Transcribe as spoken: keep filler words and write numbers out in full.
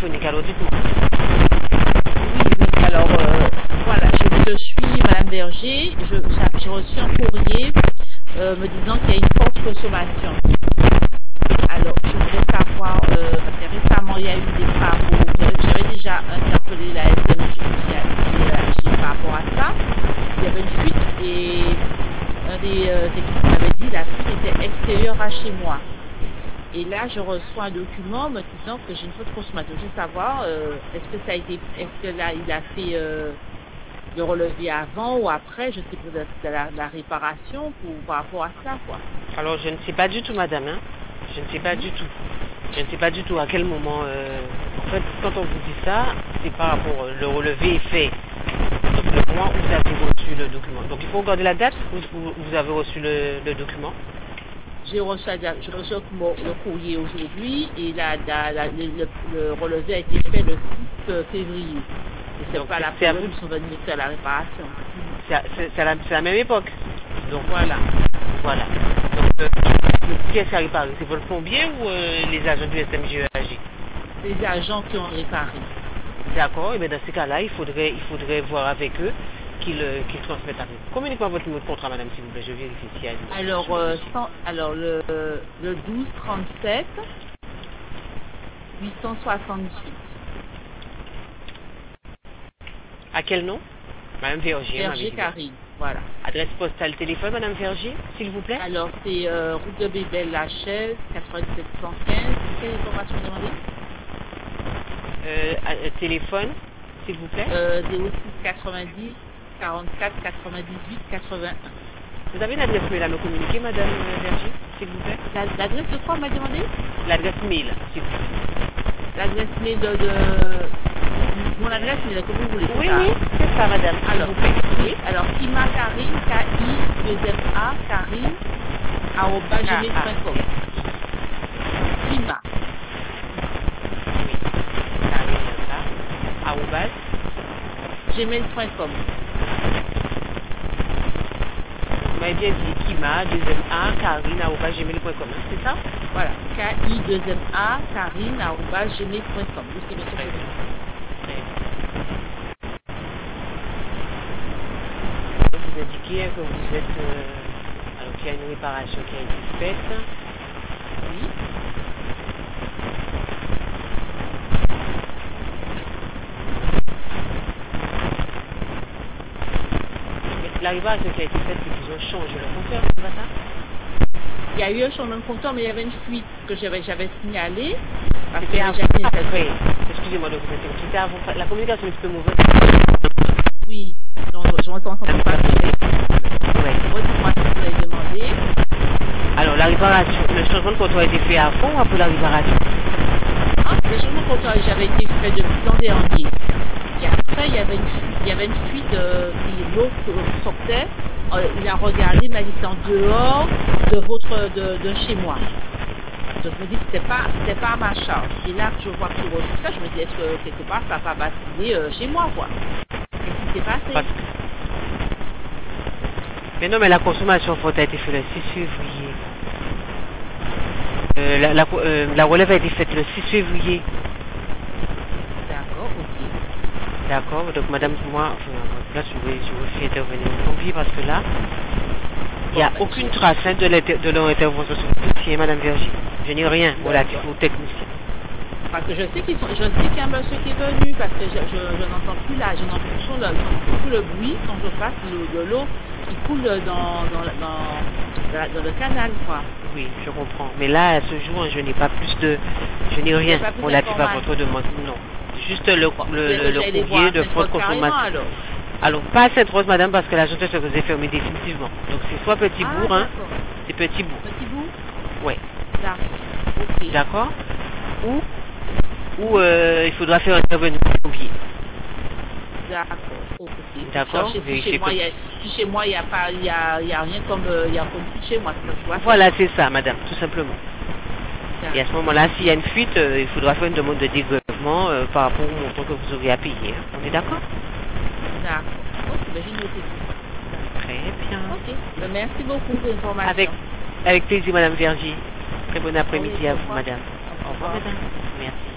téléphonique, alors dites-moi. Oui, oui. Alors, euh, voilà, je, je suis Madame Berger. Je- J'ai reçu un courrier euh, me disant qu'il y a une forte consommation. Alors, je voudrais savoir, euh, parce que récemment, il y a eu des travaux. J'avais j'avais déjà interpellé la S M G qui a qui a agi par rapport à ça. Il y avait une fuite et un des euh, techniciens m'avait dit la fuite était extérieure à chez moi. Et là, je reçois un document me disant que j'ai une faute consommation. Je veux savoir, euh, est-ce que ça a été, est-ce que là, il a fait euh, le relevé avant ou après, je sais pas, de, de la, de la réparation pour, par rapport à ça, quoi. Alors, je ne sais pas du tout, madame, hein. Je ne sais pas du tout. Je ne sais pas du tout à quel moment... euh, En fait, quand on vous dit ça, c'est par rapport... Le relevé est fait. Donc, le moment où vous avez reçu le document. Donc, il faut regarder la date où où vous avez reçu le, le document. J'ai reçu, la- j'ai reçu mon- le courrier aujourd'hui et la, la, la- le, le- le relevé a été fait le six février. Et c'est Donc, pas la c'est à période vous. où ils sont venus me faire la réparation. C'est à, c'est- c'est à la, c'est à la même époque. Donc, Voilà. voilà. Donc, euh, qui est-ce qui a réparé? C'est votre plombier ou euh, les agents du S M G E A G? Les agents qui ont réparé. D'accord, et bien dans ces cas-là, il faudrait, il faudrait voir avec eux qu'ils euh, qu'ils transmettent à vous. Communiquez-moi votre numéro de contrat, madame, s'il vous plaît, je vérifie s'il y a une... Alors, euh, cent- alors le, le douze trente-sept huit cent soixante-huit. À quel nom? Madame Vergier, on m'avait Berger dit. Carine, voilà. Adresse postale, téléphone, madame Vergier, s'il vous plaît. Alors, c'est euh, route de Bébel, La Chaise, quatre-vingt-sept cent quinze. Quelle information demandée? Euh, à- euh, téléphone, s'il vous plaît. euh, zéro six quatre-vingt-dix quarante-quatre quatre-vingt-dix-huit quatre-vingt-un. Vous avez une adresse mail à me communiquer, madame euh, Vergier, s'il vous plaît. La- L'adresse de quoi, on m'a demandé? L'adresse mail, s'il vous plaît. L'adresse mail de, de... Mon adresse mail, comme vous voulez. Oui, c'est ça? oui, c'est ça, madame, s'il Alors, vous plaît. oui, alors, Kima Karine, K I deux M A, Karine, arobase gmail point com. Kima. Oui, Karine, ça, arrobase, gmail point com. vous m'avez bien dit Kima, deuxième A, Karine, arrobase, gmail point com, hein, c'est ça? Voilà. K I deux M A, Karine, arobase gmail point com. Oui, c'est bien sûr. Très bien. Très bien. Vous indiquez que vous êtes... euh, alors qu'il y a une réparation qui a été faite. Oui. Mais la réparation qui a été faite, c'est qu'ils ont changé le compteur, c'est pas ça? Il y a eu un changement de compteur, mais il y avait une fuite que j'avais j'avais signalée. Parce que C'était j'avais fini cette- après. Excusez-moi de vous interrompre. C'était avant. La communication est un peu mauvaise. Oui. Donc, je m'entends pas parler. Ouais. Redites-moi ce que vous avez demandé. Alors, la réparation, le changement de compteur a été fait avant ou après la réparation? Ah, le changement de compteur j'avais été fait depuis l'an dernier. Et après, il y avait une fuite, il y avait une fuite euh, qui l'eau euh, sortait. Euh, il a regardé, il m'a dit c'est en dehors de votre de, de chez moi. Donc je me dis que c'était pas c'était pas à ma charge. Et là que je vois que tu reçois ça, je me dis est-ce que quelque part ça va pas basculer euh, chez moi quoi. Qu'est-ce qui s'est passé? Parce que... Mais non, mais la consommation faute a été faite le six février. Euh, la, la, euh, la relève a été faite le six février. D'accord, ok. D'accord, donc madame, moi, là, je vais, je vais faire intervenir mon pompier parce que là, il n'y a Bon, aucune trace hein, de, l'inter- de leur intervention sur le dossier, madame Vergier. Je n'ai rien relatif aux techniciens. Parce que je sais qu'ils sont, je sais qu'il y a un monsieur qui est venu parce que je, je, je n'entends plus là, je n'entends plus le, plus le bruit quand je passe de, de l'eau qui coule dans, dans, la- dans, dans, la- dans le canal quoi. Oui, je comprends. Mais là, à ce jour, je n'ai pas plus de... Je n'ai rien pas plus relatif à d'informations. votre demande. Non. Juste le, Bon, le, peut-être le, que j'allais le les voir courrier à de Sainte-Rose faute carrément, consommation. alors. Alors, pas à Sainte-Rose, madame, parce que l'agence de sécurité est fermée définitivement. Donc, c'est soit Petit Ah, Bourg, hein. d'accord. C'est Petit Bourg. Petit bout. Ouais. D'accord. Ok. D'accord. Ou, ou euh, il faudra faire intervenir le pompier. D'accord. Ok. D'accord, Si vérifiez chez moi, que- il y a, si chez moi, il n'y a pas, il y a, il y a rien comme, euh, il y a comme tout chez moi. c'est ce que je dois faire. Voilà, c'est ça, madame, tout simplement. D'accord. Et à ce moment-là, s'il y a une fuite, euh, il faudra faire une demande de dégrèvement euh, par rapport au montant que vous aurez à payer. hein. On est d'accord? D'accord. Ok, ben j'ai noté tout ça. Très bien. Ok. Ben, merci beaucoup pour l'information. Avec, avec plaisir, madame Vergier. Très bon après-midi Oui, à au vous, revoir. madame. Au Au revoir, revoir. madame. Merci.